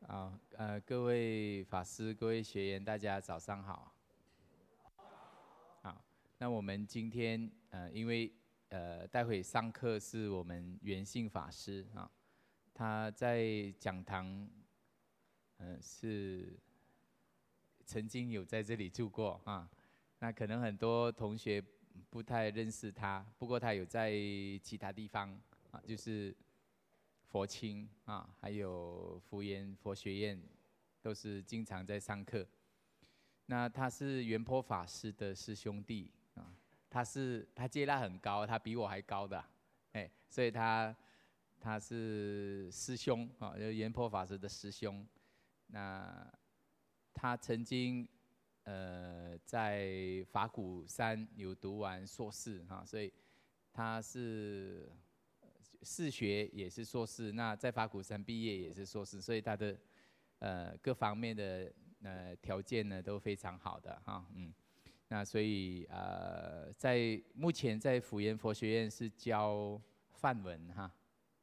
好，各位法师、各位学员，大家早上好。好，那我们今天因为待会上课是我们圆性法师啊，他在讲堂是曾经有在这里住过啊，那可能很多同学不太认识他，不过他有在其他地方啊，就是佛青啊，还有福研佛学院，都是经常在上课。那他是圆颇法师的师兄弟啊，他阶拉很高，他比我还高的，所以他是师兄啊，就是圆颇法师的师兄。那他曾经在法鼓山有读完硕士哈，所以他是士学也是硕士，那在法鼓山毕业也是硕士，所以他的各方面的条件呢都非常好的哈，那所以目前在辅研佛学院是教梵文哈，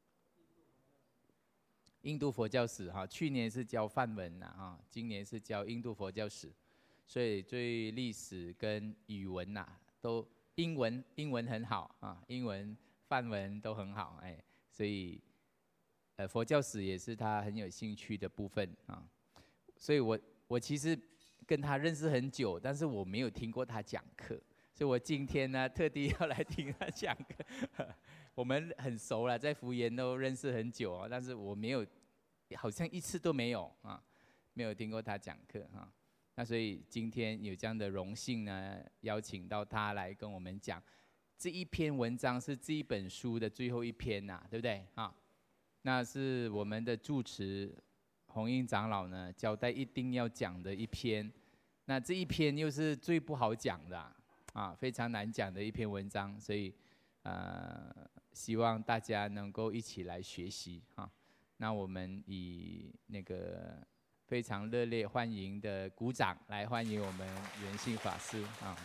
印度佛教史哈，去年是教梵文啊，今年是教印度佛教史，所以对历史跟语文都英文很好啊，英文梵文都很好，所以佛教史也是他很有兴趣的部分啊，所以我其实跟他认识很久，但是我没有听过他讲课，所以我今天呢特地要来听他讲课。我们很熟了，在福研都认识很久啊，但是我没有，好像一次都没有啊，没有听过他讲课啊。那所以今天有这样的荣幸呢，邀请到他来跟我们讲这一篇文章，是这一本书的最后一篇对不对啊？那是我们的住持弘英长老呢交代一定要讲的一篇，那这一篇又是最不好讲的啊，非常难讲的一篇文章，所以希望大家能够一起来学习啊。那我们以那个非常热烈欢迎的鼓掌来欢迎我们圆性法师啊。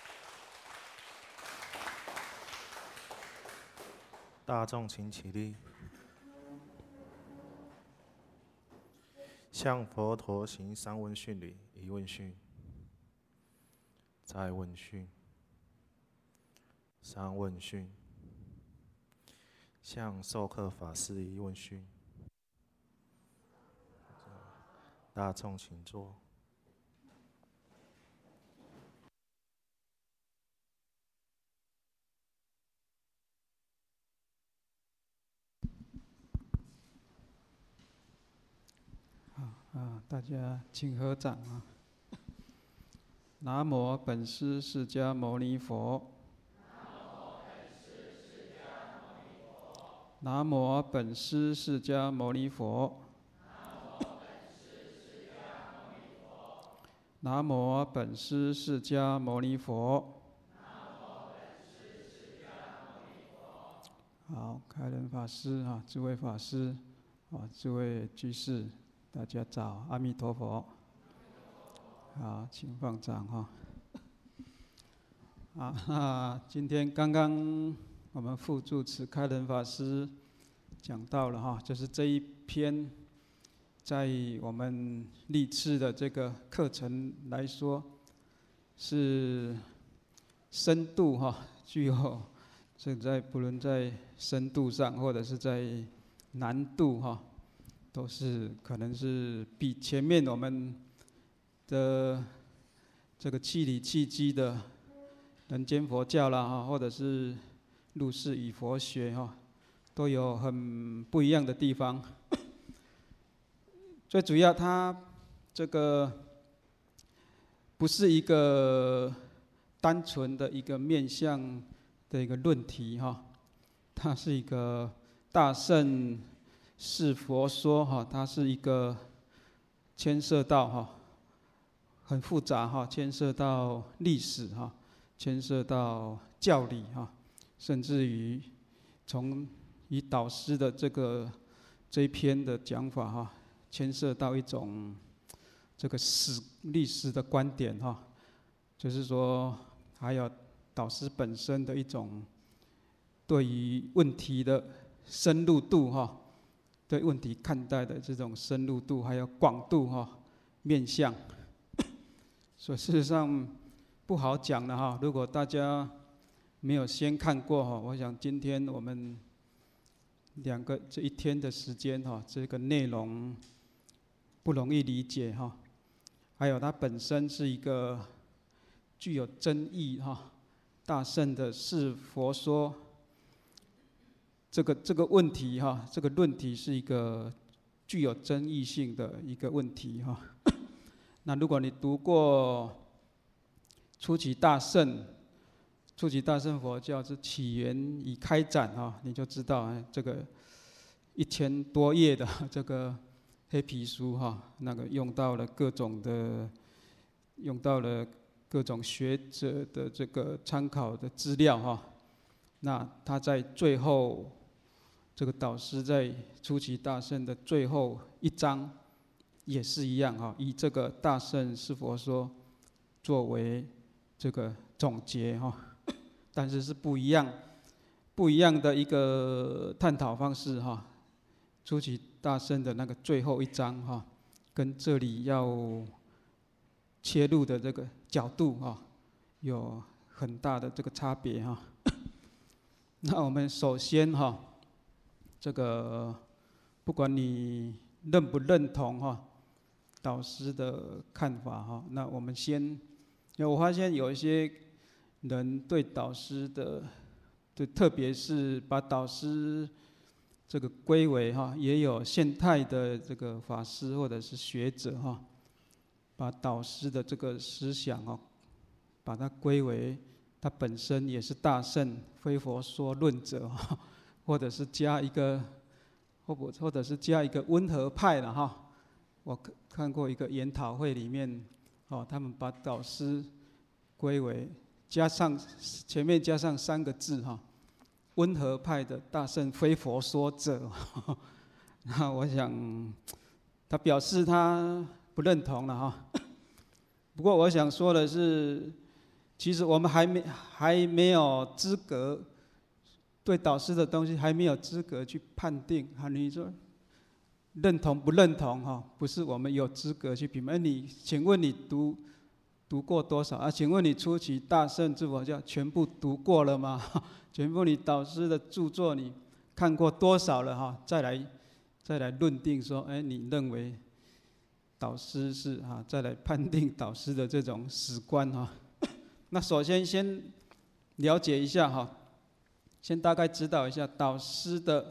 大众请起立，向佛陀行三问讯礼：一问讯，再问讯，三问讯。向授课法师一问讯。大众请坐。 大家请合掌啊！南无本师释迦牟尼佛。南无本师释迦牟尼佛。南无本师释迦牟尼佛。好，开仁法师啊，诸位法师啊，诸位居士，大家早，阿弥陀佛。好，请放掌哈。今天刚刚我们副住持开仁法师讲到了哈，就是这一篇，在我们历次的这个课程来说，是深度哈，具有不论在深度上或者是在难度哈，都是可能是比前面我们的这个契理契机的人间佛教啦哈，或者是入世与佛学哈，都有很不一样的地方。最主要，它这个不是一个单纯的一个面向的一个论题哈，它是一个大乘是佛说哈，它是一个牵涉到哈很复杂哈，牵涉到历史哈，牵涉到教理哈，甚至于从以导师的这一篇的讲法哈，牵涉到一种这个历史的观点哈，就是说还有导师本身的一种对于问题的深入度哈， 对问题看待的这种深入度还有广度面向，所以事实上不好讲了如果大家没有先看过我想今天我们这一天的时间这个内容不容易理解还有它本身是一个具有争议大乘的是佛说这个问题这个论题是一个具有争议性的一个问题那如果你读过初期大乘佛教是起源与开展你就知道这个1000多页的这个黑皮书那个用到了各种学者的这个参考的资料那他在最后这个导师在初期大乘的最后一章也是一样以这个大乘是佛说作为这个总结但是是不一样的一个探讨方式初期大乘的那个最后一章跟这里要切入的这个角度有很大的这个差别那我们首先这个不管你认不认同导师的看法那我们先，因为我发现有一些人对导师的，特别是把导师这个归为也有现代的这个法师或者是学者把导师的这个思想把它归为他本身也是大乘非佛说论者或者是加一个温和派的我看过一个研讨会里面他们把导师归为前面加上3个字温和派的大乘非佛说者那我想他表示他不认同了不过我想说的是，其实我们还没有资格对导师的东西还没有资格去判定你说认同不认同不是我们有资格去评判。请问你读过多少请问你初期大乘之佛教全部读过了吗？全部你导师的著作你看过多少了再来论定说你认为导师是再来判定导师的这种史观那首先了解一下先大概指导一下导师的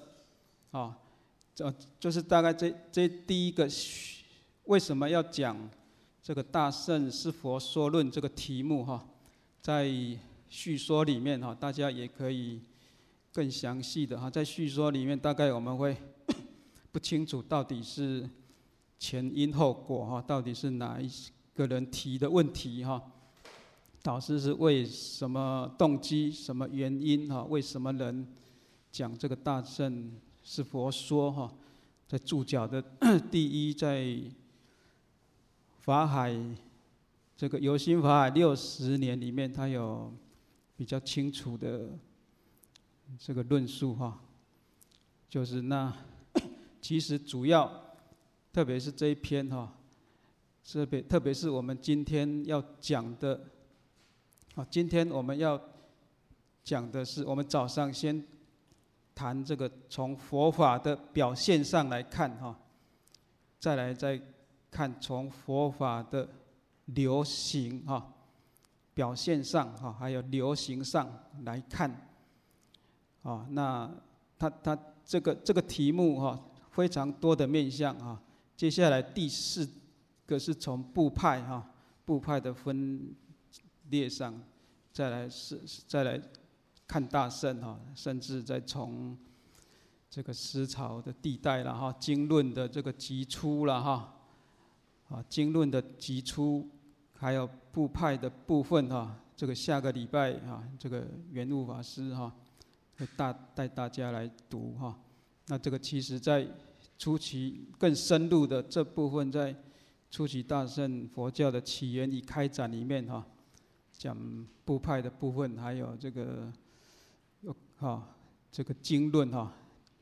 就是大概这第一个为什么要讲这个大乘是佛说论这个题目在序说里面大家也可以更详细的在序说里面大概我们会不清楚到底是前因后果到底是哪一个人提的问题导师是为什么动机什么原因为什么人讲这个大乘是佛说在注脚的第一，在法海这个有心法海60年里面，他有比较清楚的这个论述就是那其实主要，特别是这一篇特别是我们今天要讲的今天我们要讲的是，我们早上先谈这个从佛法的表现上来看再看从佛法的流行表现上还有流行上来看那他这个题目非常多的面向接下来第4个是从部派的分列上再来看大乘甚至再从这个思潮的地带了经论的这个集出了经论的集出，还有部派的部分这个下个礼拜这个圆悟法师会带大家来读那这个其实在初期更深入的这部分，在初期大乘佛教的起源与开展里面讲部派的部分，还有这个这个经论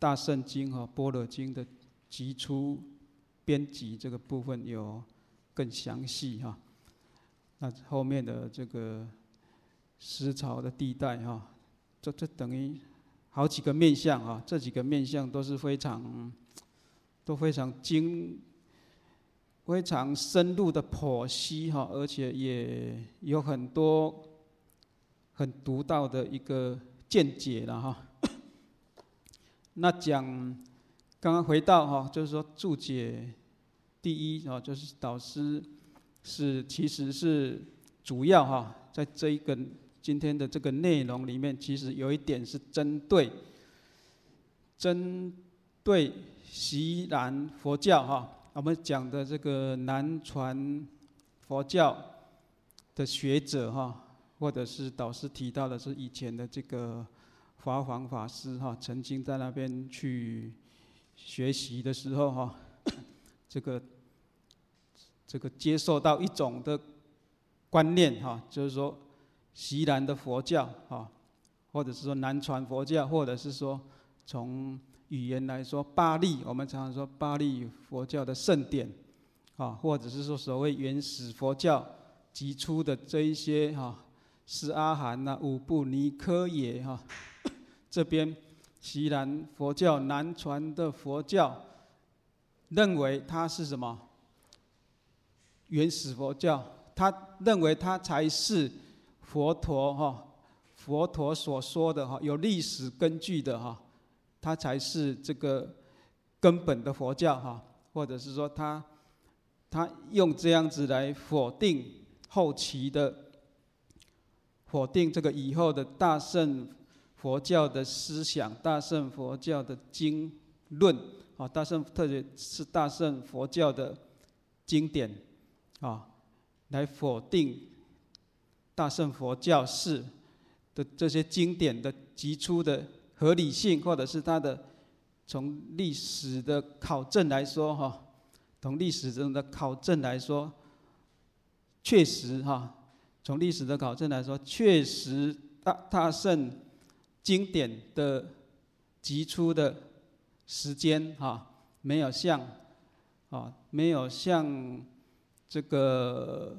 大圣经和般若经的集出编辑这个部分有更详细哈。那后面的这个思潮的地带哈，这等于好几个面向啊，这几个面向都是非常非常深入的剖析哈，而且也有很多很独到的一个见解了哈。那刚刚回到哈，就是说注解第一啊，就是导师其实是主要哈，在这一个今天的这个内容里面，其实有一点是针对锡兰佛教哈，我们讲的这个南传佛教的学者哈，或者是导师提到的是以前的这个华皇法师哈，曾经在那边去学习的时候哈，这个接受到一种的观念哈，就是说锡兰的佛教哈，或者是说南传佛教，或者是说从语言来说巴利，我们常常说巴利佛教的圣典啊，或者是说所谓原始佛教集出的这一些哈，斯阿含呐、五部尼科耶哈，这边锡兰佛教南传的佛教认为它是什么？原始佛教，他认为它才是佛陀哈，佛陀所说的哈，有历史根据的哈，它才是这个根本的佛教哈，或者是说他用这样子来否定后期的，否定这个以后的大乘佛教的思想，大乘佛教的经论啊，特别是大乘佛教的经典啊，来否定大乘佛教式的这些经典的集出的合理性，或者是它的从历史的考证来说哈，从历史中的考证来说，确实哈，从历史的考证来说，确实大乘经典的集出的时间哈，没有像这个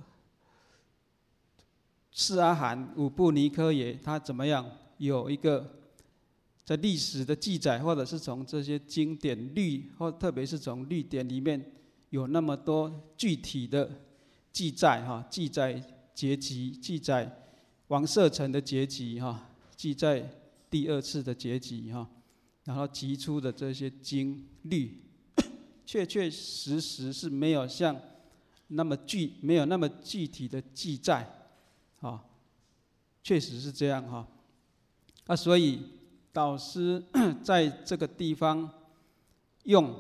斯阿含、五部尼科耶，他怎么样有一个在历史的记载，或者是从这些经典律，或特别是从律典里面有那么多具体的记载哈，记载结集，记载王舍城的结集哈，记载第二次的结集哈，然后集出的这些经律，确实是没有像没有那么具体的记载啊，确实是这样哈。所以导师在这个地方用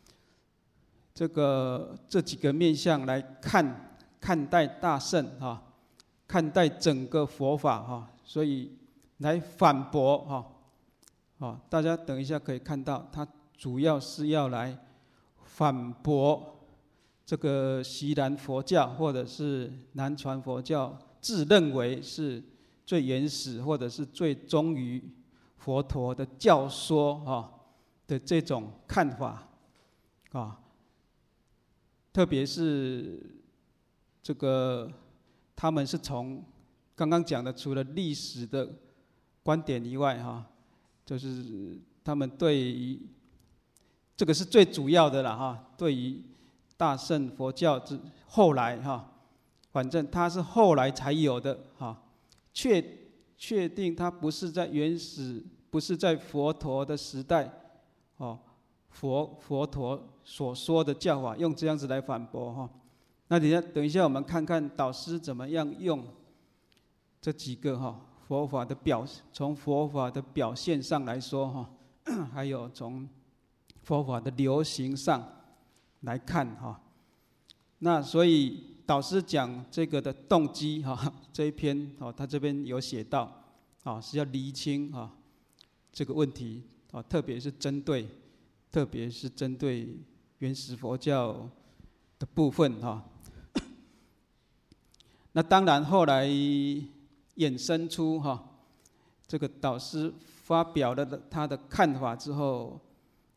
这几个面向来看待大乘哈，看待整个佛法哈，所以来反驳哈，大家等一下可以看到，他主要是要来反驳这个锡兰佛教或者是南传佛教自认为是最原始或者是最忠于佛陀的教说的这种看法啊，特别是这个他们是从刚刚讲的，除了历史的观点以外就是他们对于这个是最主要的了对于大乘佛教后来反正它是后来才有的确定它不是在原始，不是在佛陀的时代佛陀所说的教法，用这样子来反驳那等一下我们看看导师怎么样用这几个佛法的从佛法的表现上来说还有从佛法的流行上来看那所以导师讲这个的动机这一篇他这边有写到是要厘清这个问题特别是针对原始佛教的部分那当然后来衍生出这个导师发表了他的看法之后，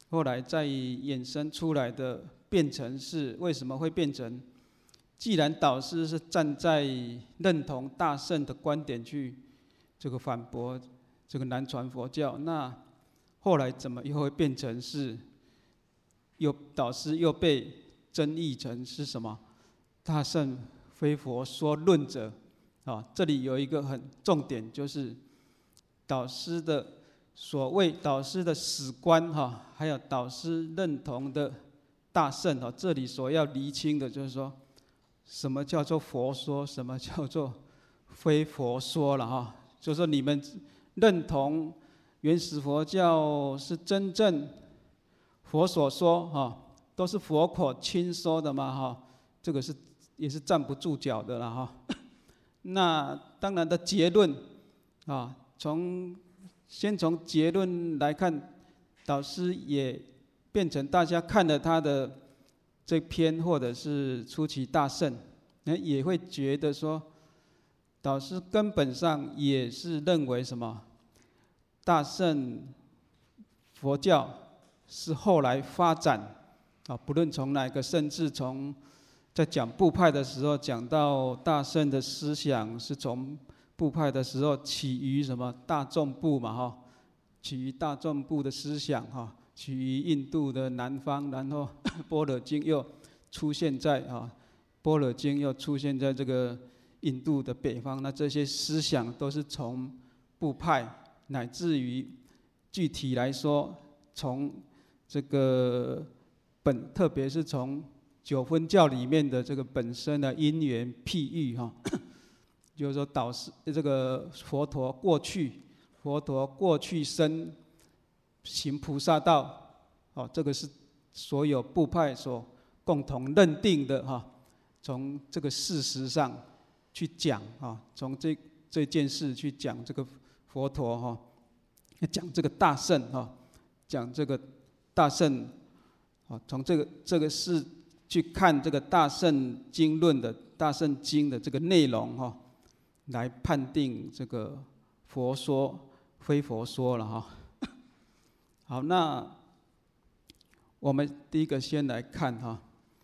后来再衍生出来的变成是为什么会变成？既然导师是站在认同大乘的观点去这个反驳这个南传佛教，那后来怎么又会变成是导师又被争议成是什么大乘非佛说论者啊？这里有一个很重点，就是导师的所谓导师的史观哈，还有导师认同的大乘哈，这里所要厘清的就是说，什么叫做佛说，什么叫做非佛说了哈？就是说你们认同原始佛教是真正佛所说哈，都是佛口亲说的嘛哈，这个也是站不住脚的了哈。那当然的结论啊，先从结论来看，导师也变成大家看了他的这篇或者是初期大乘，也会觉得说，导师根本上也是认为什么大乘佛教是后来发展啊，不论从哪个，甚至从在讲部派的时候讲到大乘的思想是从部派的时候起于什么大众部嘛哈，起于大众部的思想哈，起于印度的南方，然后般若经又出现在般若经又出现在这个印度的北方，那这些思想都是从部派，乃至于具体来说，从这个特别是从九分教里面的这个本身的因缘譬喻哈，就是说导师这个佛陀过去生行菩萨道，这个是所有部派所共同认定的哈。从这个事实上去讲啊，从这件事去讲这个佛陀哈，讲这个大乘哈，讲这个大乘啊，从这个事去看这个大乘经论的大乘经的这个内容哈，来判定这个佛说非佛说了哈。好，那我们第一个先来看哈。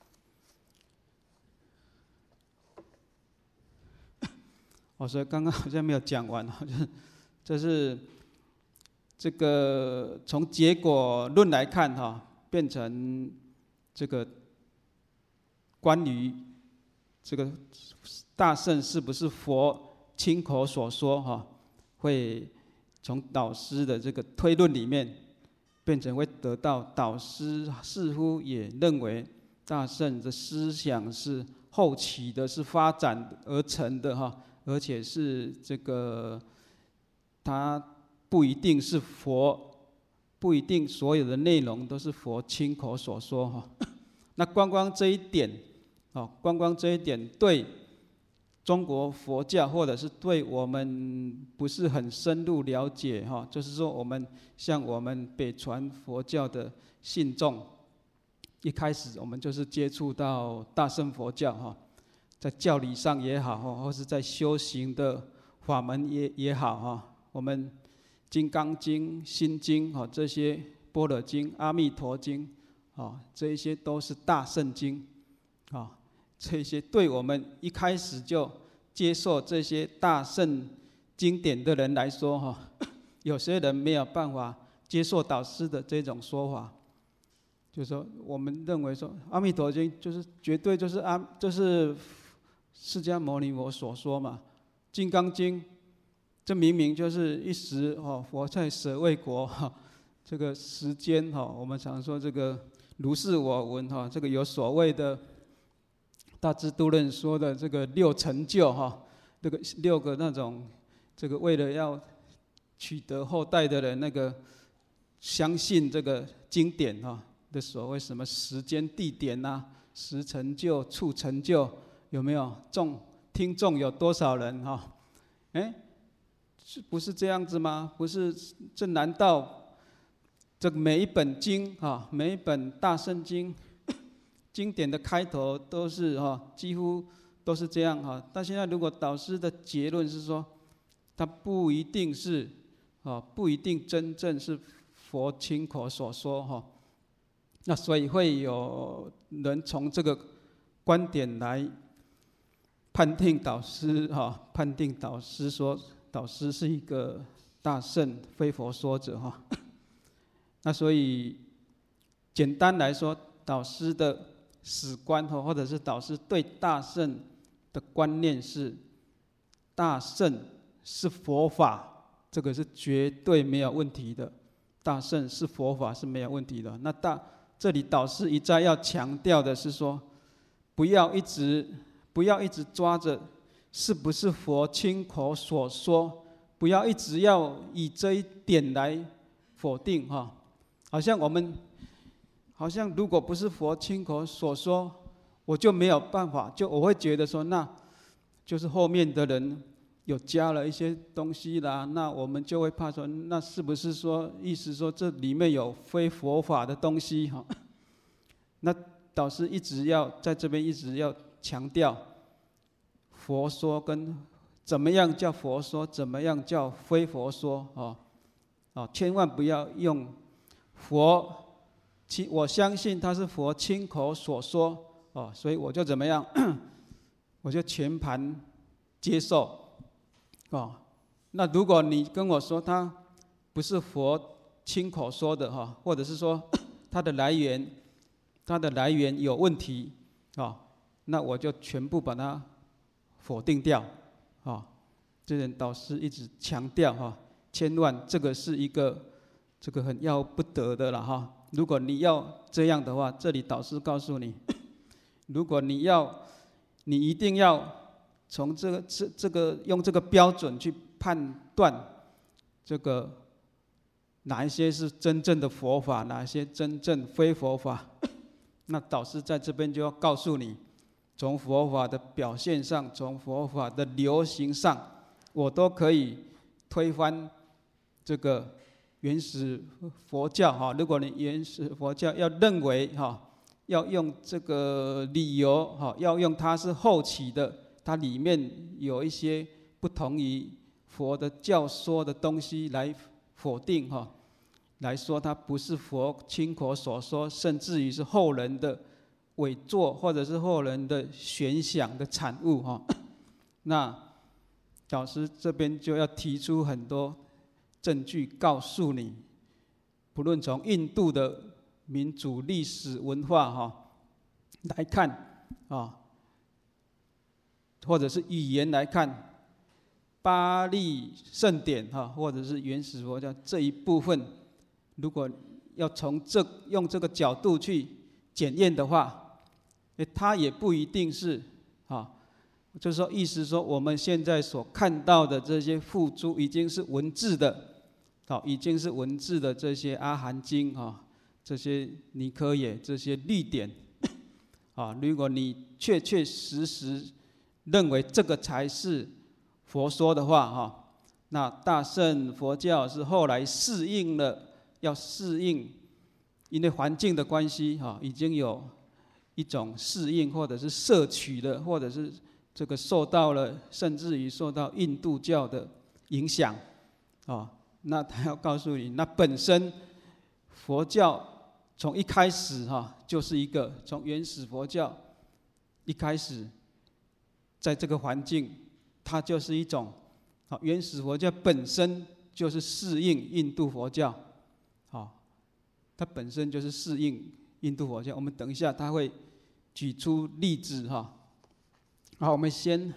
所以刚刚好像没有讲完，就是这个从结果论来看哈，变成这个关于这个大乘是不是佛亲口所说哈，会从导师的这个推论里面变成会得到导师似乎也认为大乘的思想是后期的，是发展而成的哈。而且是这个，它不一定是佛，不一定所有的内容都是佛亲口所说哈。那光这一点，光这一点对中国佛教或者是对我们不是很深入了解哈，就是说像我们北传佛教的信众，一开始我们就是接触到大乘佛教哈。在教理上也好，或是在修行的法门也好哈，我们《金刚经》《心经》这些《般若经》《阿弥陀经》这一些都是大乘经这些对我们一开始就接受这些大乘经典的人来说有些人没有办法接受导师的这种说法，就是说我们认为说《阿弥陀经》就是绝对就是释迦牟尼佛所说嘛，《金刚经》这明明就是一时佛在舍卫国这个时间我们常说这个如是我闻这个有所谓的大智度论说的这个六成就这个6个那种这个为了要取得后代的人那个相信这个经典的所谓什么时间地点时成就处成就。有没有听众有多少人不是这样子吗？不是，这难道这每一本经每一本大乘经经典的开头都是几乎都是这样但现在如果导师的结论是说，它不一定是不一定真正是佛亲口所说那所以会有人从这个观点来判定导师判定导师说导师是一个大圣非佛说者那所以简单来说，导师的史观或者是导师对大圣的观念是，大圣是佛法，这个是绝对没有问题的。大圣是佛法是没有问题的。那这里导师一再要强调的是说，不要一直抓着是不是佛亲口所说，不要一直要以这一点来否定好像如果不是佛亲口所说，我就没有办法，我会觉得说，那就是后面的人有加了一些东西啦，那我们就会怕说，那是不是说意思说这里面有非佛法的东西那导师一直要在这边一直要强调，佛说跟怎么样叫佛说，怎么样叫非佛说千万不要用佛。我相信他是佛亲口所说所以我就怎么样，我就全盘接受那如果你跟我说他不是佛亲口说的或者是说他的来源有问题那我就全部把它否定掉这点导师一直强调千万这个是一个很要不得的了如果你要这样的话，这里导师告诉你，如果你一定要从这个用这个标准去判断这个哪一些是真正的佛法，哪一些真正非佛法，那导师在这边就要告诉你，从佛法的表现上，从佛法的流行上，我都可以推翻这个原始佛教如果你原始佛教要认为要用这个理由要用它是后起的，它里面有一些不同于佛的教说的东西来否定来说它不是佛亲口所说，甚至于是后人的伪作或者是后人的玄想的产物那导师这边就要提出很多证据告诉你，不论从印度的民主历史文化来看或者是语言来看，巴利圣典或者是原始佛教这一部分，如果要用这个角度去检验的话，它也不一定是就是说意思说我们现在所看到的这些付诸已经是文字的已经是文字的这些阿含经这些尼科也这些律典如果你确确实实认为这个才是佛说的话那大乘佛教是后来要适应因为环境的关系已经有一种适应或者是摄取的，或者是这个甚至于受到印度教的影响那他要告诉你，那本身佛教从一开始就是一个从原始佛教一开始，在这个环境，它就是一种原始佛教本身就是适应印度佛教它本身就是适应印度佛教。我们等一下他会举出例子好，我们先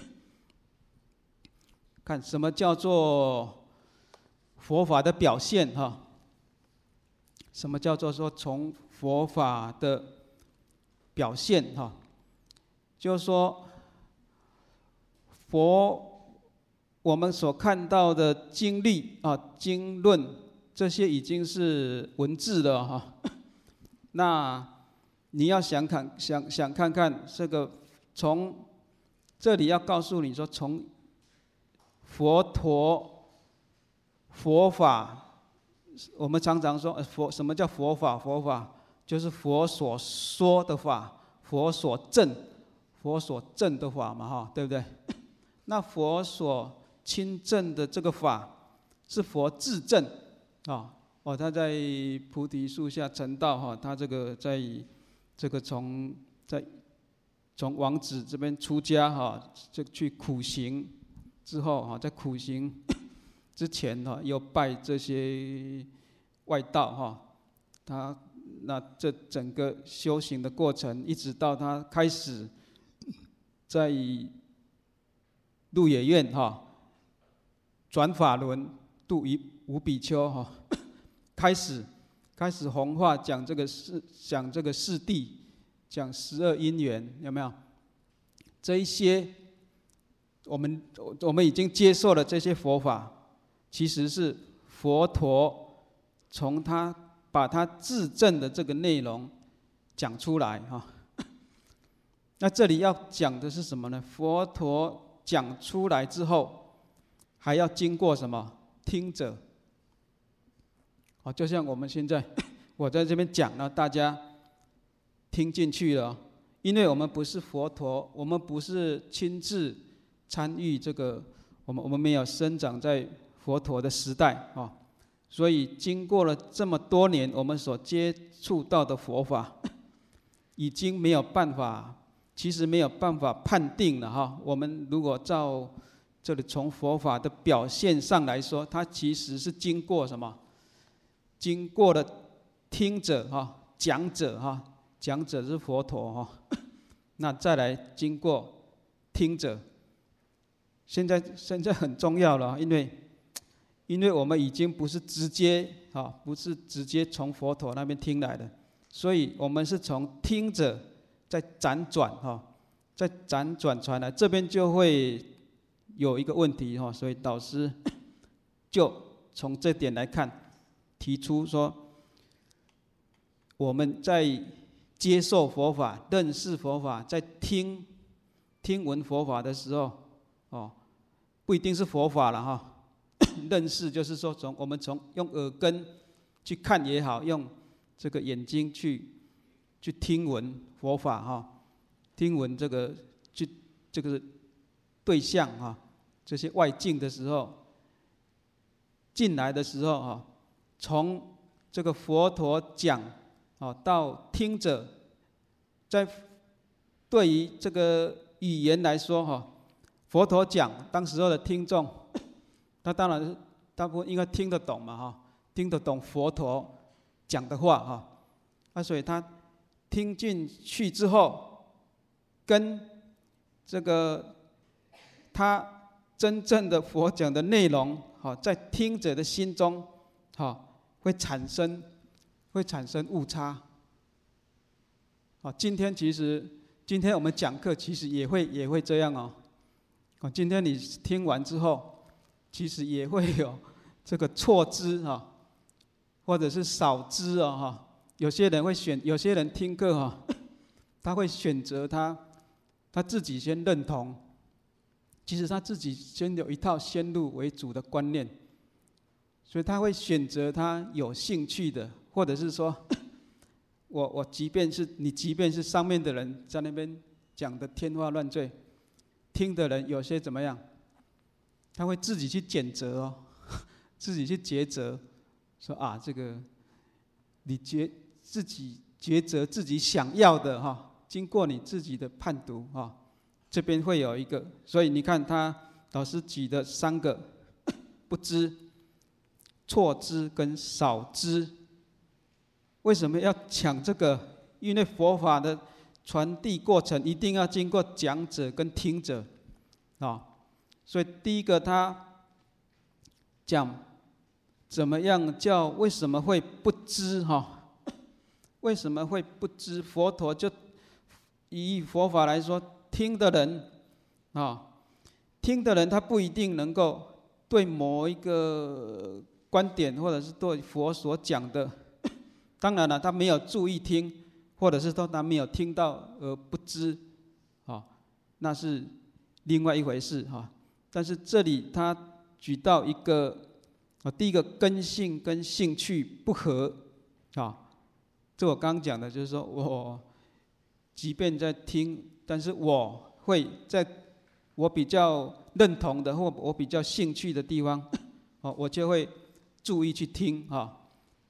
看什么叫做佛法的表现什么叫做说从佛法的表现就是说我们所看到的经律经论，这些已经是文字了那你要想看看这个，从这里要告诉你说，从佛法，我们常常说什么叫佛法？佛法就是佛所说的法，佛所证的法嘛对不对？那佛所亲证的这个法是佛自证他在菩提树下成道他这个在这个从王子这边出家就去苦行之后在苦行之前又拜这些外道那这整个修行的过程，一直到他开始在鹿野苑转法轮度无比丘开始弘化，讲这个四谛，讲12因缘，有没有？这一些我们已经接受了这些佛法，其实是佛陀从他把他自证的这个内容讲出来那这里要讲的是什么呢？佛陀讲出来之后，还要经过什么？听者。就像我们现在我在这边讲了，大家听进去了，因为我们不是佛陀，我们不是亲自参与这个，我们没有生长在佛陀的时代所以经过了这么多年，我们所接触到的佛法，已经没有办法，其实没有办法判定了我们如果照这里从佛法的表现上来说，它其实是经过什么？经过了听者讲者讲者是佛陀那再来经过听者。现在很重要了，因为我们已经不是直接从佛陀那边听来的，所以我们是从听者再辗转再辗转传来，这边就会有一个问题所以导师就从这点来看，提出说，我们在接受佛法、认识佛法、在听闻佛法的时候不一定是佛法了认识就是说我们用耳根去看也好，用这个眼睛去听闻佛法听闻这个对象这些外境的时候，进来的时候从这个佛陀讲到听者，在对于这个语言来说佛陀讲，当时候的听众，他当然大部分应该听得懂嘛听得懂佛陀讲的话所以他听进去之后，跟这个他真正的佛讲的内容在听者的心中会产生误差今天我们讲课其实也会这样今天你听完之后，其实也会有这个错知或者是少知有些人听课他会选择他自己先认同，其实他自己先有一套先入为主的观念，所以他会选择他有兴趣的，或者是说我即便是上面的人在那边讲的天花乱坠，听的人有些怎么样，他会自己去检责自己去抉择，说这个你自己抉择自己想要的经过你自己的判读这边会有一个，所以你看他老师举的3个不知、错知跟少知，为什么要讲这个？因为佛法的传递过程一定要经过讲者跟听者所以第一个他讲怎么样叫为什么会不知为什么会不知？佛陀就以佛法来说，听的人他不一定能够对某一个观点或者是对佛所讲的，当然了他没有注意听，或者是说他没有听到而不知那是另外一回事但是这里他举到一个第一个根性跟兴趣不合这我刚讲的，就是说我即便在听，但是我会在我比较认同的或我比较兴趣的地方我就会注意去听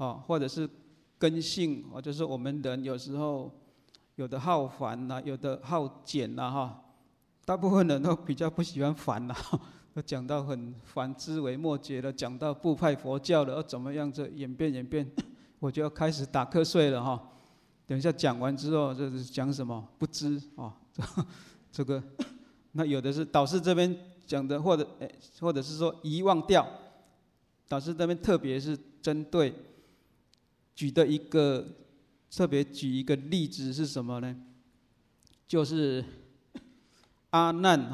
或者是根性，就是我们人有时候有的好烦呐，有的好简呐，大部分人都比较不喜欢烦呐，都讲到很烦枝微末节了，讲到部派佛教了，怎么样这演变，我就要开始打瞌睡了哈。等一下讲完之后，这是讲什么？不知这个，那有的是导师这边讲的，或者是说遗忘掉。导师这边特别是针对特别举一个例子是什么呢？就是阿难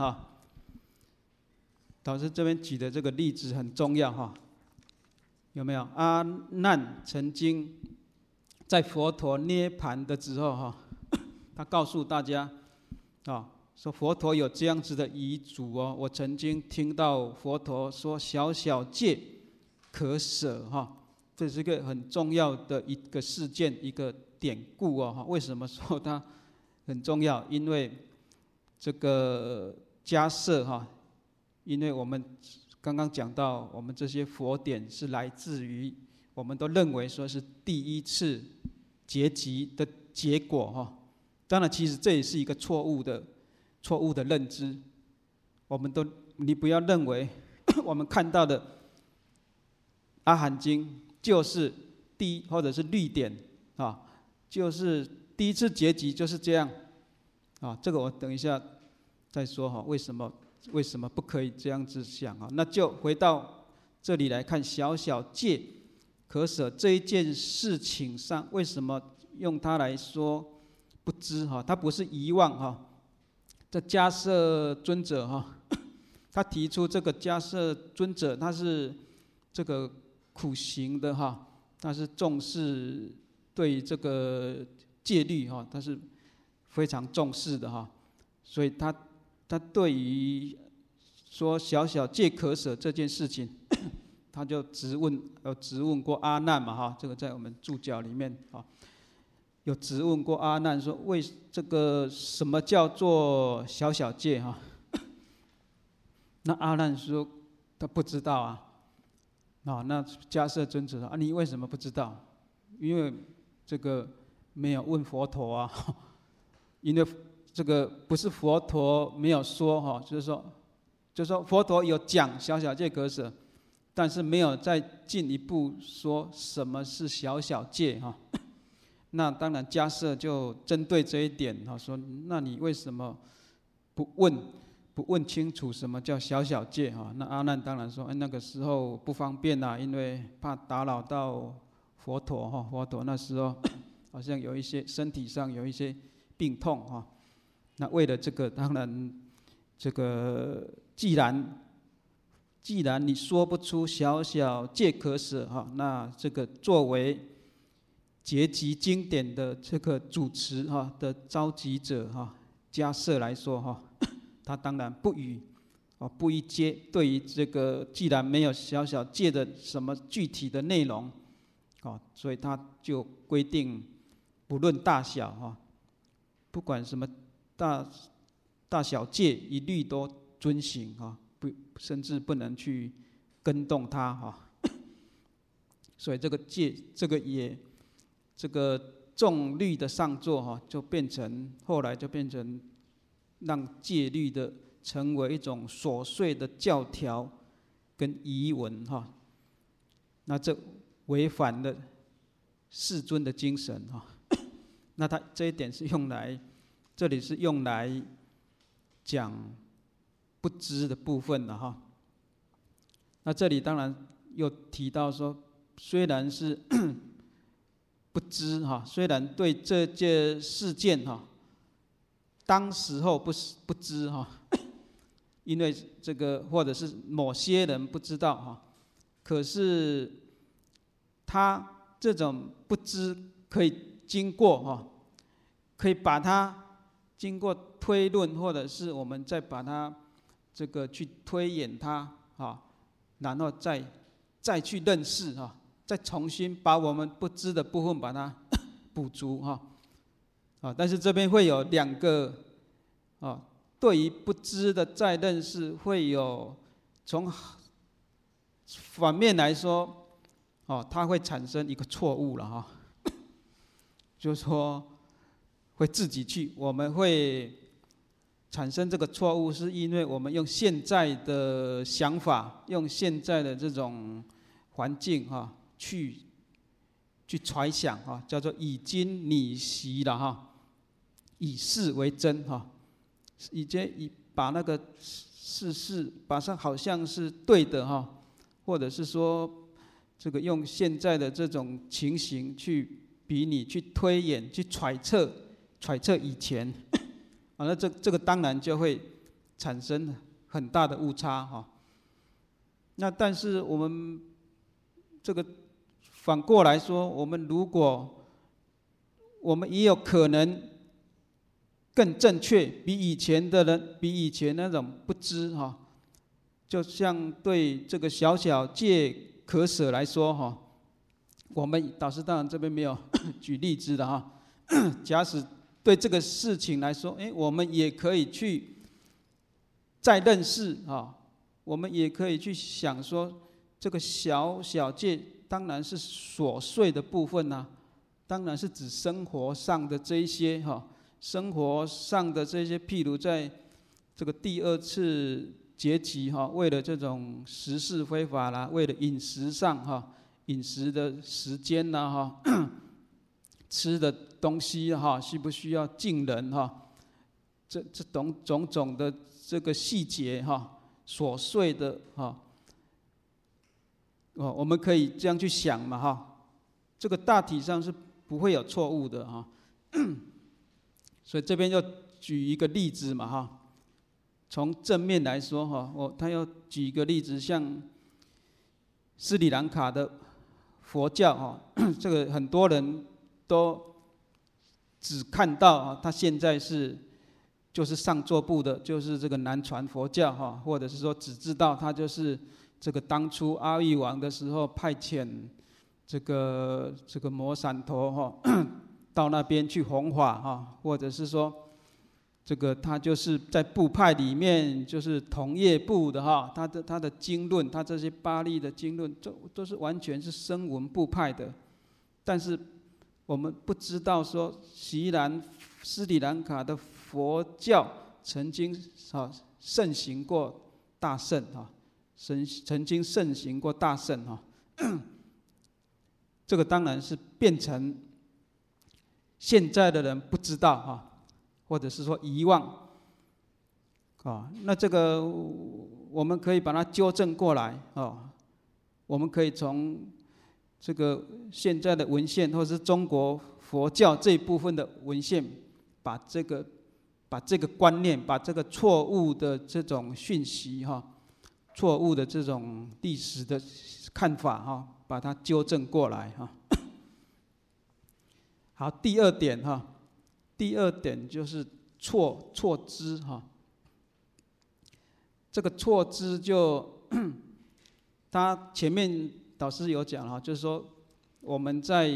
导师这边举的这个例子很重要有没有？阿难曾经在佛陀涅槃的时候他告诉大家说佛陀有这样子的遗嘱我曾经听到佛陀说小小戒可舍这是一个很重要的一个事件，一个典故为什么说它很重要？因为这个迦摄因为我们刚刚讲到，我们这些佛典是来自于我们都认为说是第一次结集的结果当然，其实这也是一个错误的认知。你不要认为我们看到的阿含经就是或者是律典就是第一次结集就是这样这个我等一下再说为什么不可以这样子想那就回到这里来看小小戒可舍这一件事情上，为什么用它来说不知它不是遗忘这迦摄尊者他提出这个迦摄尊者，他是这个苦行的他是重视对这个戒律他是非常重视的所以他对于说小小戒可舍这件事情，他就质问过阿难嘛这个在我们注脚里面有质问过阿难说为这个什么叫做小小戒那阿难说他不知道那迦摄尊者说你为什么不知道？因为这个没有问佛陀因为这个不是佛陀没有说就是说佛陀有讲小小戒可舍，但是没有再进一步说什么是小小戒那当然迦摄就针对这一点说那你为什么不问清楚什么叫小小戒那阿难当然说那个时候不方便因为怕打扰到佛陀佛陀那时候好像有一些身体上有一些病痛那为了这个，当然这个既然你说不出小小戒可舍那这个作为结集经典的这个主持的召集者迦摄来说他当然不予接。对于这个既然没有小小戒的什么具体的内容所以他就规定不论大小不管什么大小戒一律都遵行甚至不能去更动它所以这个戒这个重律的上座就后来就变成让戒律的成为一种琐碎的教条跟仪文那这违反了世尊的精神那他这一点是这里是用来讲不知的部分了那这里当然又提到说，虽然是不知虽然对这件事件当时候不知因为这个或者是某些人不知道可是他这种不知可以经过可以把它经过推论，或者是我们再把它这个去推演它然后再去认识再重新把我们不知的部分把它补足但是这边会有两个对于不知的再认识，会有从反面来说它会产生一个错误了哈，就是说会自己去，我们会产生这个错误，是因为我们用现在的想法，用现在的这种环境去揣想叫做以今拟习了哈，以事为真哈，把那个事把它好像是对的哈，或者是说这个用现在的这种情形去比拟、去推演、去揣测以前，那这个当然就会产生很大的误差哈。那但是我们这个反过来说，我们也有可能更正确，比以前那种不知哈，就像对这个小小戒可舍来说哈，我们导师当然这边没有举例子的哈。假使对这个事情来说，我们也可以去再认识我们也可以去想说，这个小小戒当然是琐碎的部分啊，当然是指生活上的这一些生活上的这些，譬如在这个第二次节期为了这种食事非法啦，为了饮食上饮食的时间啦吃的东西需不需要敬人这种种的这个细节琐碎的我们可以这样去想嘛这个大体上是不会有错误的所以这边要举一个例子嘛从正面来说他要举一个例子，像斯里兰卡的佛教这个很多人都只看到他现在就是上座部的，就是这个南传佛教或者是说只知道他就是这个当初阿育王的时候派遣这个摩散陀到那边去弘法或者是说这个他就是在部派里面就是同业部的他的经论，他这些巴利的经论都是完全是声闻部派的，但是我们不知道说斯里兰卡的佛教曾经盛行过大乘曾经盛行过大乘这个当然是变成现在的人不知道或者是说遗忘那这个我们可以把它纠正过来我们可以从这个现在的文献，或者是中国佛教这一部分的文献，把这个观念，把这个错误的这种讯息错误的这种历史的看法把它纠正过来好，第二点就是错知这个错知就他前面导师有讲就是说我们在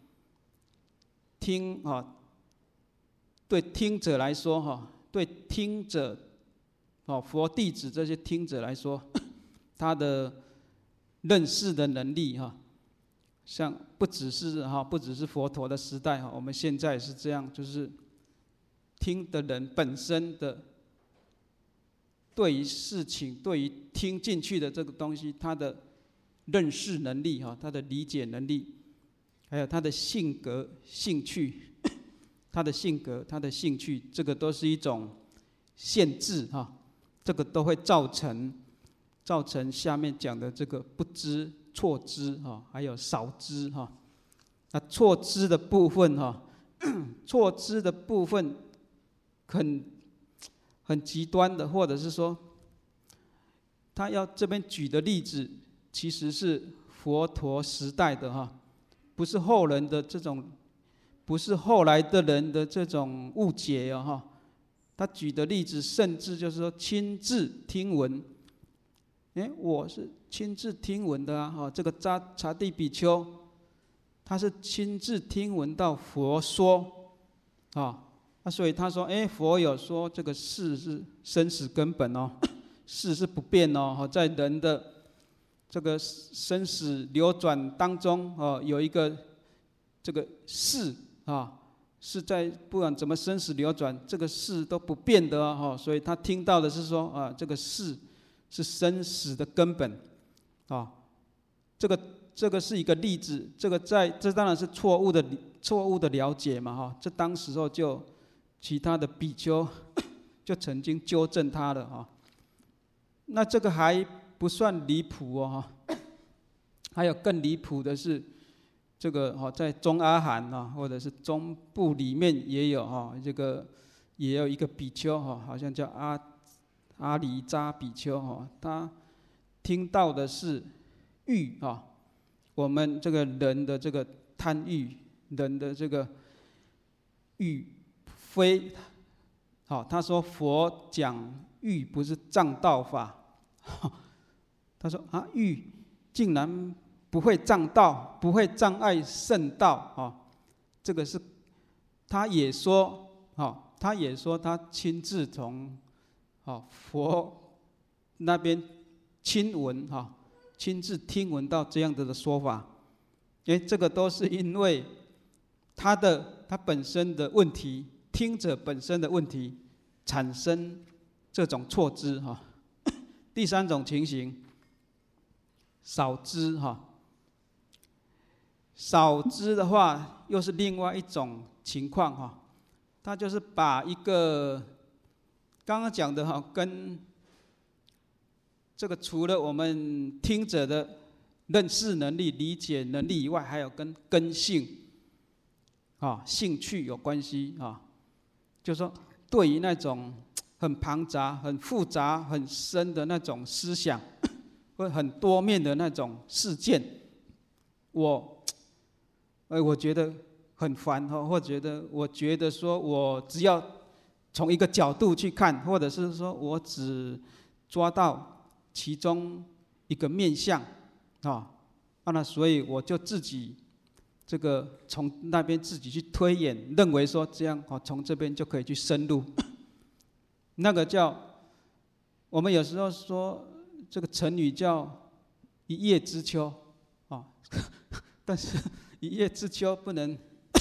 听对听者来说对听者佛弟子这些听者来说，他的认识的能力像不只是佛陀的时代我们现在也是这样，就是听的人本身的对于事情，对于听进去的这个东西，他的认识能力他的理解能力，还有他的性格兴趣他的性格他的兴趣，这个都是一种限制这个都会造成下面讲的这个不知错知还有少知那错知的部分错知的部分很极端的，或者是说他要这边举的例子其实是佛陀时代的不是后人的这种，不是后来的人的这种误解他举的例子甚至就是说亲自听闻，我是亲自听闻的这个查地比丘他是亲自听闻到佛说所以他说佛有说这个事是生死根本事是不变在人的这个生死流转当中有一个这个事是在不管怎么生死流转，这个事都不变的所以他听到的是说这个事是生死的根本这个是一个例子，这当然是错误的了解嘛这当时候就其他的比丘就曾经纠正他了那这个还不算离谱还有更离谱的是，这个在中阿含或者是中部里面也有这个也有一个比丘好像叫阿里扎比丘他听到的是欲我们这个人的这个贪欲，人的这个欲非他说佛讲欲不是障道法他说欲竟然不会障道，不会障碍圣道这个是他也说他亲自从佛那边亲闻亲自听闻到这样的说法，这个都是因为他本身的问题，听者本身的问题产生这种错知第三种情形，少知少知的话又是另外一种情况他就是把一个刚刚讲的跟这个除了我们听者的认识能力、理解能力以外，还有跟根性兴趣有关系就是说对于那种很庞杂、很复杂、很深的那种思想，或很多面的那种事件，我觉得很烦或者我觉得说我只要从一个角度去看，或者是说我只抓到其中一个面向那所以我就自己这个从那边自己去推演，认为说这样从这边就可以去深入那个叫我们有时候说这个成语叫一叶知秋但是一叶知秋不能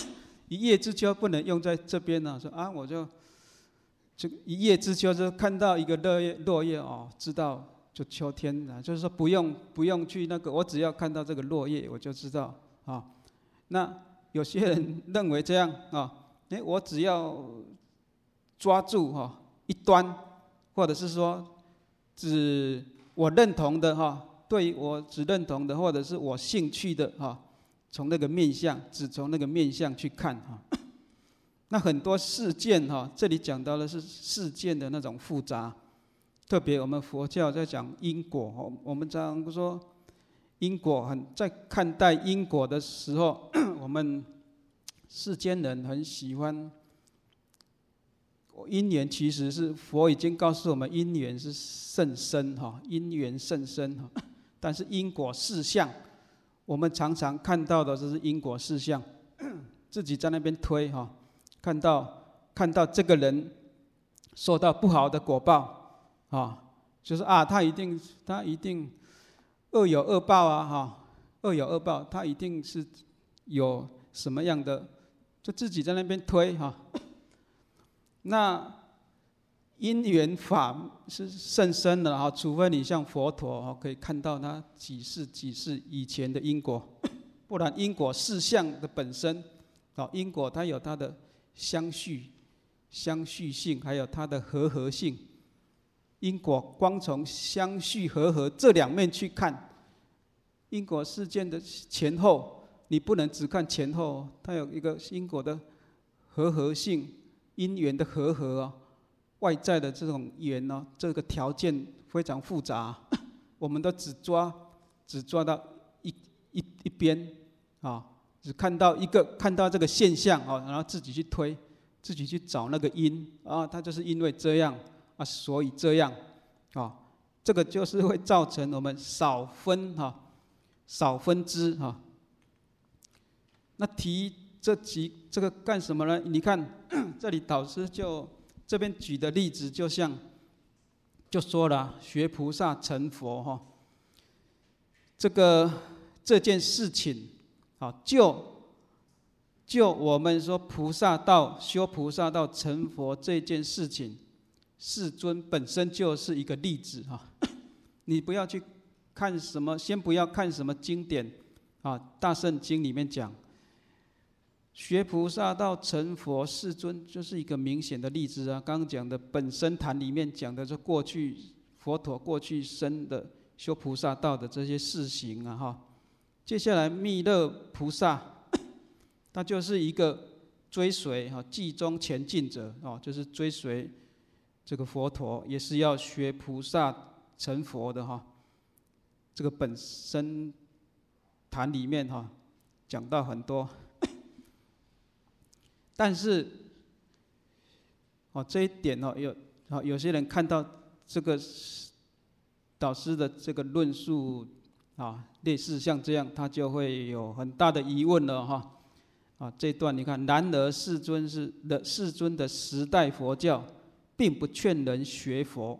用在这边说我就这个一叶知秋，就看到一个落叶知道就秋天就是说不用去那个，我只要看到这个落叶我就知道那有些人认为这样我只要抓住一端，或者是说只我认同的对于我只认同的，或者是我兴趣的从那个面向，只从那个面向去看那很多事件这里讲到的是事件的那种复杂，特别我们佛教在讲因果我们常说因果在看待因果的时候我们世间人很喜欢因缘，其实是佛已经告诉我们因缘是甚深因缘甚深但是因果事项我们常常看到的就是因果事项自己在那边推看到这个人受到不好的果报就是他一定恶有恶报恶有恶报，他一定是有什么样的，就自己在那边推那因缘法是甚深的除非你像佛陀可以看到他几世以前的因果，不然因果事项的本身因果它有它的相续性，还有它的和性。因果光从相续和这两面去看因果事件的前后，你不能只看前后，它有一个因果的和性，因缘的和外在的这种缘这个条件非常复杂我们都只抓到一边只看到这个现象然后自己去推，自己去找那个因它就是因为这样所以这样这个就是会造成我们少分支那提这个干什么呢？你看这里导师就这边举的例子，就说了学菩萨成佛这件事情，啊，就我们说菩萨道修菩萨道成佛这件事情，世尊本身就是一个例子哈。你不要去看什么，先不要看什么经典啊，大圣经里面讲，学菩萨道成佛，世尊就是一个明显的例子啊。刚刚讲的本生坛里面讲的，是过去佛陀过去生的修菩萨道的这些事情啊哈。接下来弥勒菩萨，他就是一个追随哈寂中前进者哦，就是追随这个佛陀，也是要学菩萨成佛的哈。这个本生坛里面哈讲到很多。但是，这一点有些人看到这个导师的这个论述类似像这样，他就会有很大的疑问了哈。这段你看，然而世尊的时代佛教，并不劝人学佛。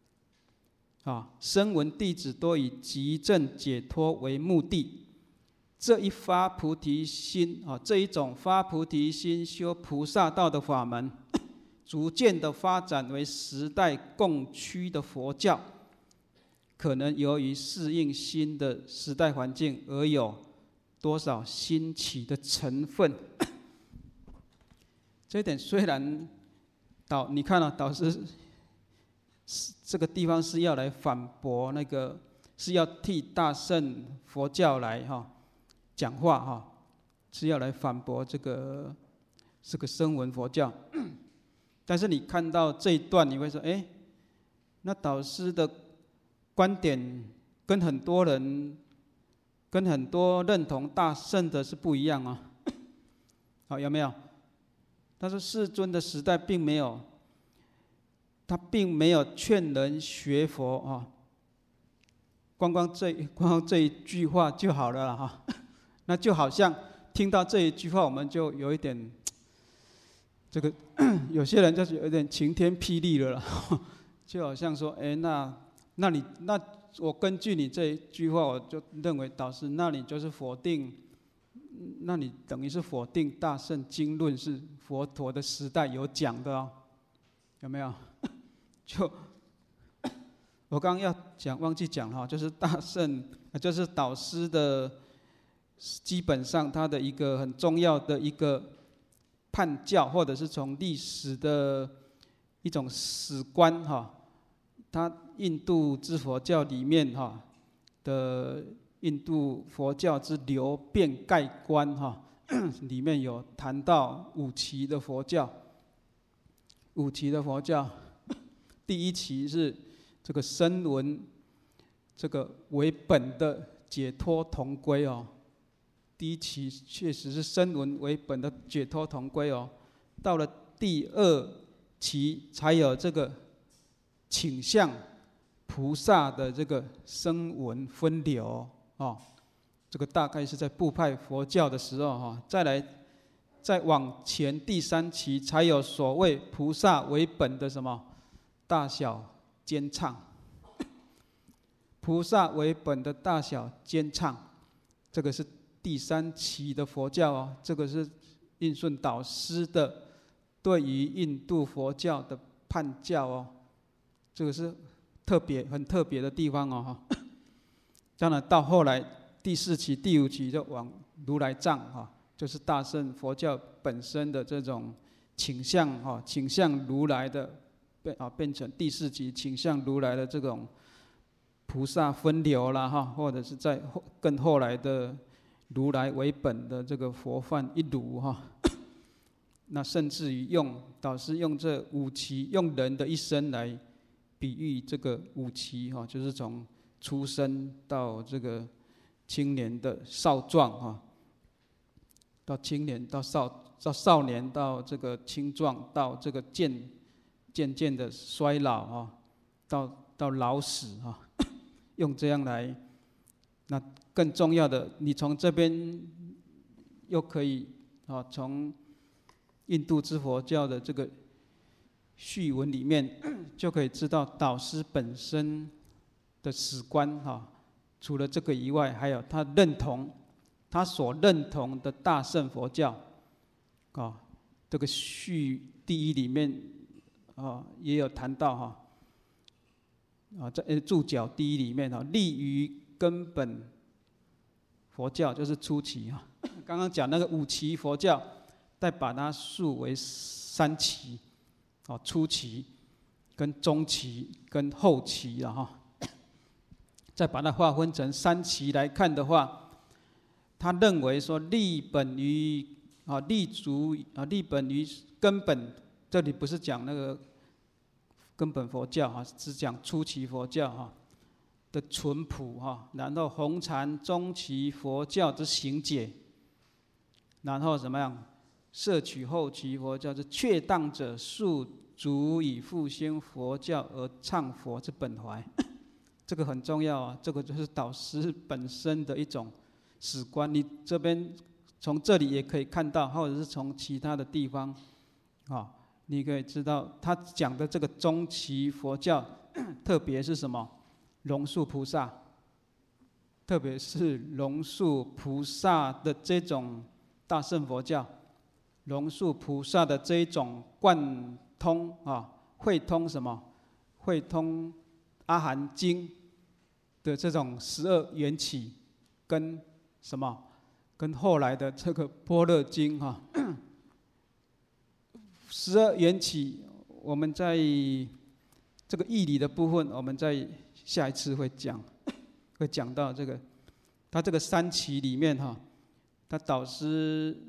声闻弟子多以极正解脱为目的。这一发菩提心这一种发菩提心修菩萨道的法门，逐渐的发展为时代共趋的佛教，可能由于适应新的时代环境，而有多少新奇的成分。这一点虽然你看导师这个地方是要来反驳那个，是要替大乘佛教来讲话是要来反驳这个声闻佛教。但是你看到这一段，你会说，那导师的观点跟很多认同大乘的是不一样有没有？他说世尊的时代并没有劝人学佛光这一句话就好了啦那就好像听到这一句话，我们就有一点这个有些人就是有点晴天霹雳了啦，就好像说，那我根据你这一句话，我就认为导师，那你就是否定，那你等于是否定大乘经论是佛陀的时代有讲的有没有？就我刚刚要讲忘记讲就是大乘，就是导师的。基本上，它的一个很重要的一个判教，或者是从历史的一种史观它印度之佛教里面的印度佛教之流变概观里面有谈到五期的佛教。五期的佛教，第一期是这个声闻这个为本的解脱同归第一期确实是声闻为本的解脱同归到了第二期才有这个倾向菩萨的这个声闻分流这个大概是在部派佛教的时候再往前第三期才有所谓菩萨为本的什么大小兼唱，菩萨为本的大小兼唱，这个是第三期的佛教这个是印顺导师的对于印度佛教的判教这个是很特别的地方当然到后来第四期、第五期就往如来藏就是大乘佛教本身的这种倾向如来的变成第四期倾向如来的这种菩萨分流啦或者是在更后来的如来为本的这个佛梵一如那甚至于导师用这五期，用人的一生来比喻这个五期就是从出生到这个青年的少壮到青年到少年到这个青壮，到这个渐渐的衰老到老死用这样来。那更重要的，你从这边又可以从印度之佛教的这个序文里面，就可以知道导师本身的史观除了这个以外，还有他所认同的大乘佛教，这个序第一里面也有谈到在注脚第一里面立于根本佛教，就是初期刚刚讲那个五期佛教，再把它述为三期，初期、跟中期、跟后期了哈。再把它划分成三期来看的话，他认为说立本于根本，这里不是讲那个根本佛教只讲初期佛教的淳朴然后红禅中期佛教之行解，然后怎么样摄取后期佛教之确当者，数足以复兴佛教而倡佛之本怀。这个很重要这个就是导师本身的一种史观。你这边从这里也可以看到，或者是从其他的地方你可以知道他讲的这个中期佛教，特别是什么龙树菩萨，特别是龙树菩萨的这种大乘佛教，龙树菩萨的这一种贯通会通什么？会通阿含经的这种12缘起，跟什么？跟后来的这个般若经12缘起，我们在这个义理的部分，我们在下一次会讲到这个。他这个三期里面他导师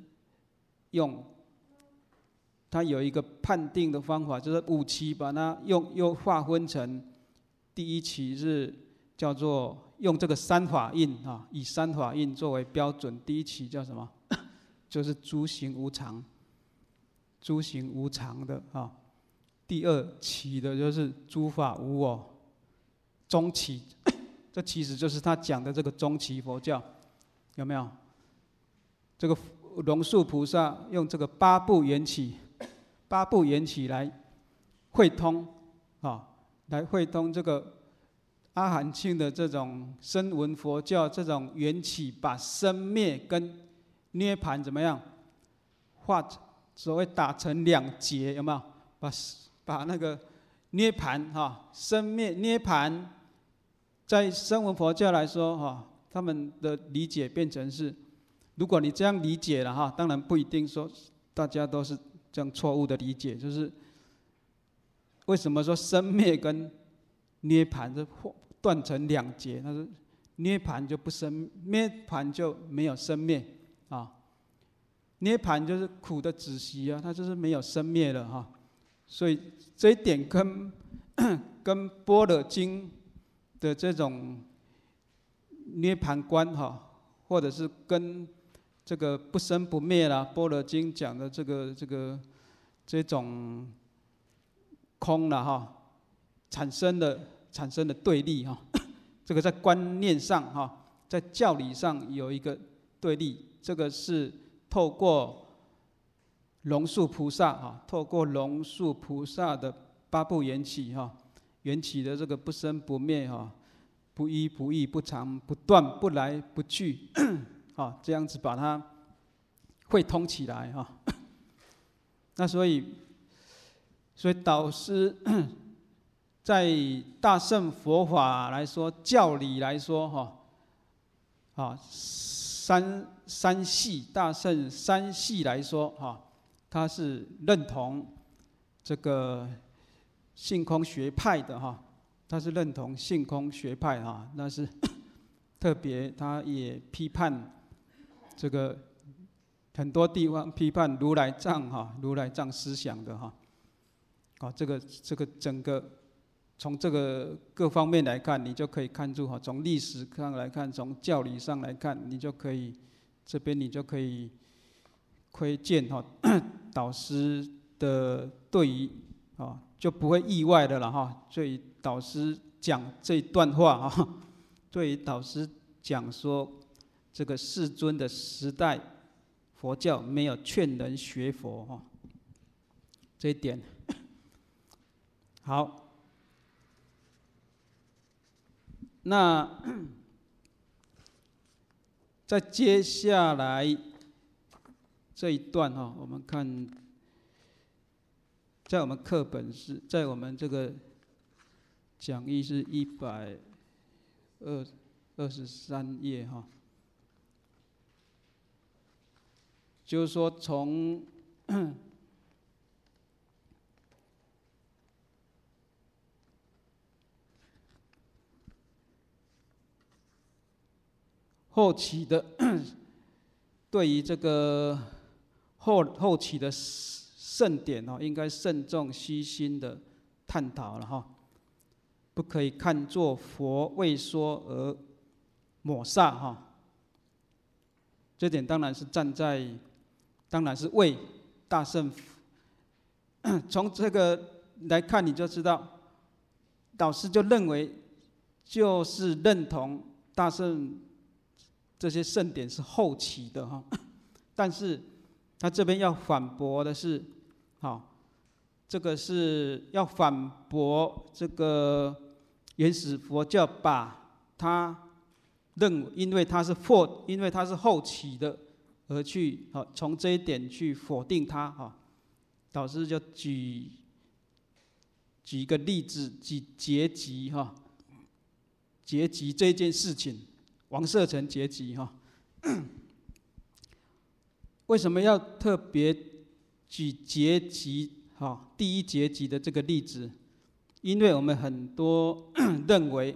他有一个判定的方法，就是5期把它又划分成，第一期是叫做用这个三法印以三法印作为标准。第一期叫什么？就是诸行无常，诸行无常的第二期的就是诸法无我。中期，这其实就是他讲的这个中期佛教，有没有？这个龙树菩萨用这个八部缘起来会通来会通这个阿含经的这种声闻佛教这种缘起，把生灭跟涅盘怎么样所谓打成2截，有没有？把那个涅盘生灭涅盘，在声闻佛教来说他们的理解变成是，如果你这样理解了当然不一定说大家都是这样错误的理解，就是为什么说生灭跟涅盘是断成2截？他说涅盘就不生，涅盘就没有生灭涅盘就是苦的止息它就是没有生灭了所以这一点跟般若经的这种涅盘观或者是跟这个不生不灭啦，般若经讲的这种空了产生的对立这个在观念上在教理上有一个对立，这个是透过龙树菩萨透过龙树菩萨的八部缘起缘起的这个不生不灭不依不异不常不断不来不去这样子把它会通起来那所以导师在大乘佛法来说，教理来说三系大乘三系来说他是认同这个性空学派的他是认同性空学派那是特别他也批判这个很多地方批判如来藏思想的这个整个从这个各方面来看，你就可以看出从历史上来看，从教理上来看，你就可以这边你就可以窥见导师的对于就不会意外的了对于导师讲这一段话对于导师讲说这个世尊的时代佛教没有劝人学佛这一点好。那在接下来这一段哈，我们看，在我们课本是在我们这个讲义是123页哈，就是说从后期的对于这个后期的圣典哦，应该慎重虚心的探讨了哈，不可以看作佛未说而抹煞哈。这点当然是当然是为大乘。从这个来看，你就知道，导师就认为，就是认同大乘这些圣典是后期的哈，但是他这边要反驳的是，好，这个是要反驳这个原始佛教把他认为，因为他是后期的，而去从这一点去否定他哈。导师就举一个例子，举结集哈，结集这件事情。王舍城结集哈，为什么要特别举结集哈？第一结集的这个例子，因为我们很多认为，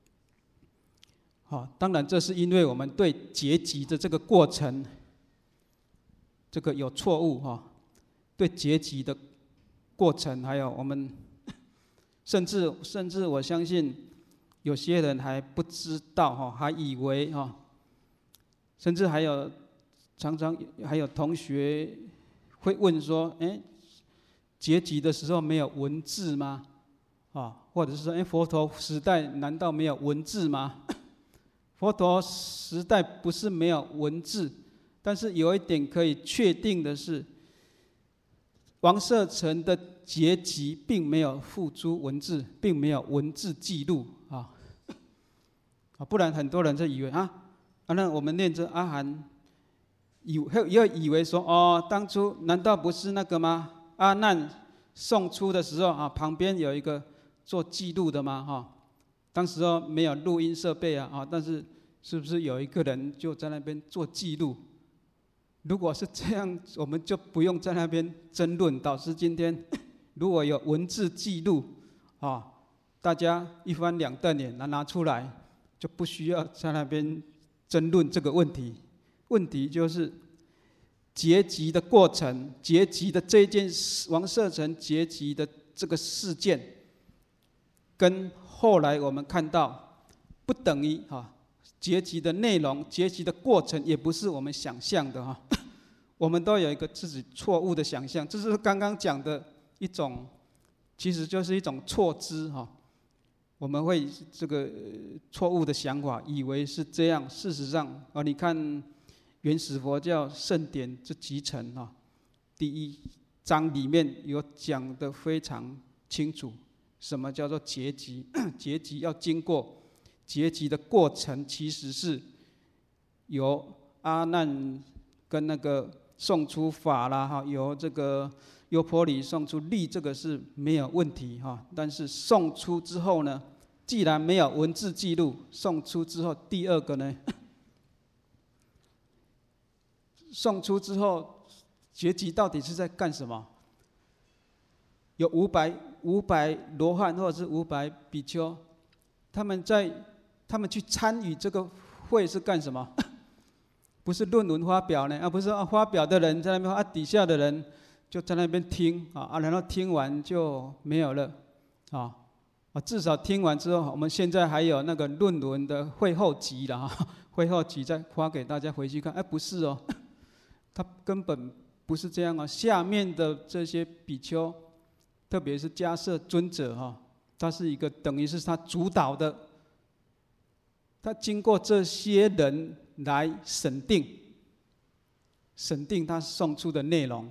好，当然这是因为我们对结集的这个过程，这个有错误哈，对结集的过程，还有我们甚至我相信。有些人还不知道哈，还以为哈，甚至常常还有同学会问说：“结集的时候没有文字吗？啊，或者是说，佛陀时代难道没有文字吗？”佛陀时代不是没有文字，但是有一点可以确定的是，王舍城的结集并没有付诸文字，并没有文字记录啊。不然很多人就以为那我们念着阿含，又以为说当初难道不是那个吗？阿难送出的时候旁边有一个做记录的吗？当时没有录音设备但是是不是有一个人就在那边做记录？如果是这样，我们就不用在那边争论。导师今天如果有文字记录大家一翻两瞪眼拿出来。就不需要在那边争论这个问题。问题就是结集的过程，结集的这件王舍城结集的这个事件，跟后来我们看到不等于结集的内容、结集的过程，也不是我们想象的我们都有一个自己错误的想象，这是刚刚讲的一种，其实就是一种错知我们会这个错误的想法，以为是这样。事实上你看原始佛教圣典这集成第1章里面有讲得非常清楚，什么叫做结集？结集要经过结集的过程，其实是由阿难跟那个送出法啦由这个优婆离送出力，这个是没有问题但是送出之后呢，既然没有文字记录，送出之后，第二个呢，送出之后，结集到底是在干什么？有500罗汉或者是500比丘，他们去参与这个会是干什么？不是论文发表呢？不是发表的人在那边底下的人就在那边听然后听完就没有了至少听完之后，我们现在还有那个论文的会后集了会后集再发给大家回去看。不是他根本不是这样下面的这些比丘，特别是迦摄尊者他是一个等于是他主导的，他经过这些人来审定他送出的内容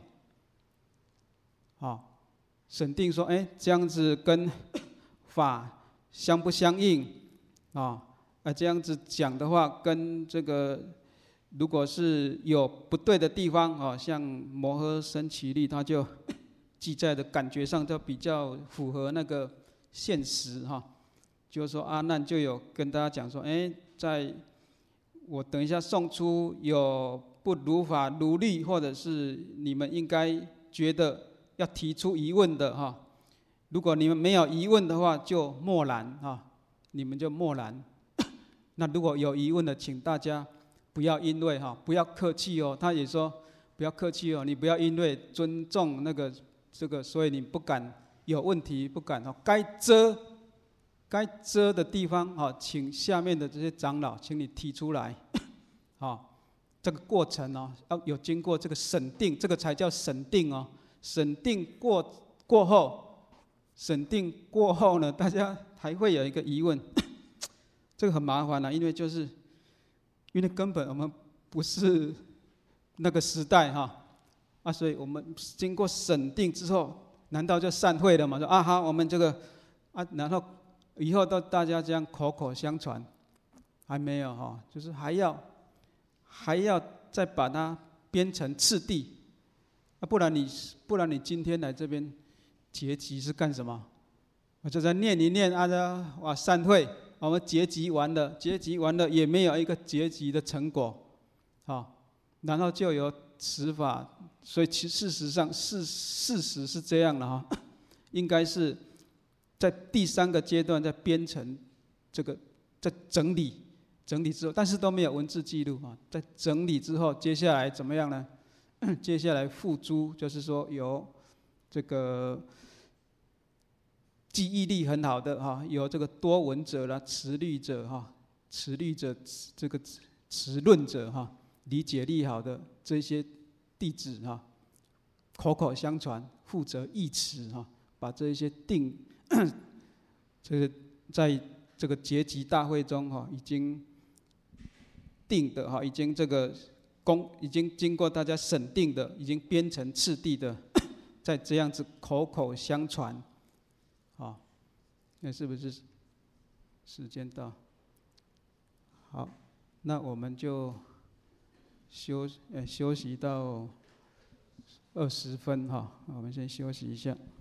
审定说这样子跟法相不相应这样子讲的话，跟这个如果是有不对的地方啊，像摩诃僧祇律，它就记载的感觉上就比较符合那个现实哈。就是说阿难就有跟大家讲说，在我等一下送出有不如法如律，或者是你们应该觉得要提出疑问的哈。如果你们没有疑问的话，就默然哈，你们就默然。那如果有疑问的，请大家不要因为不要客气哦。他也说不要客气哦，你不要因为尊重这个，所以你不敢有问题，不敢该遮的地方请下面的这些长老，请你提出来。这个过程要有经过这个审定，这个才叫审定哦。审定过后呢，大家还会有一个疑问，这个很麻烦因为根本我们不是那个时代所以我们经过审定之后，难道就散会了吗？说好，我们这个然后以后到大家这样口口相传，还没有就是还要再把它编成次第不然你今天来这边结集是干什么？我就在念一念散会，我们结集完了也没有一个结集的成果然后就有此法。所以事实上事实是这样的应该是在第3个阶段在编成这个，在整理之后，但是都没有文字记录在整理之后，接下来怎么样呢？接下来付诸，就是说有这个记忆力很好的有这个多闻者啦、持律者这个持论者理解力好的这些弟子口口相传，负责译词把这些这个在这个结集大会中已经定的已经已经经过大家审定的，已经编成次第的，再这样子口口相传那是不是时间到？好，那我们就休息到20分我们先休息一下。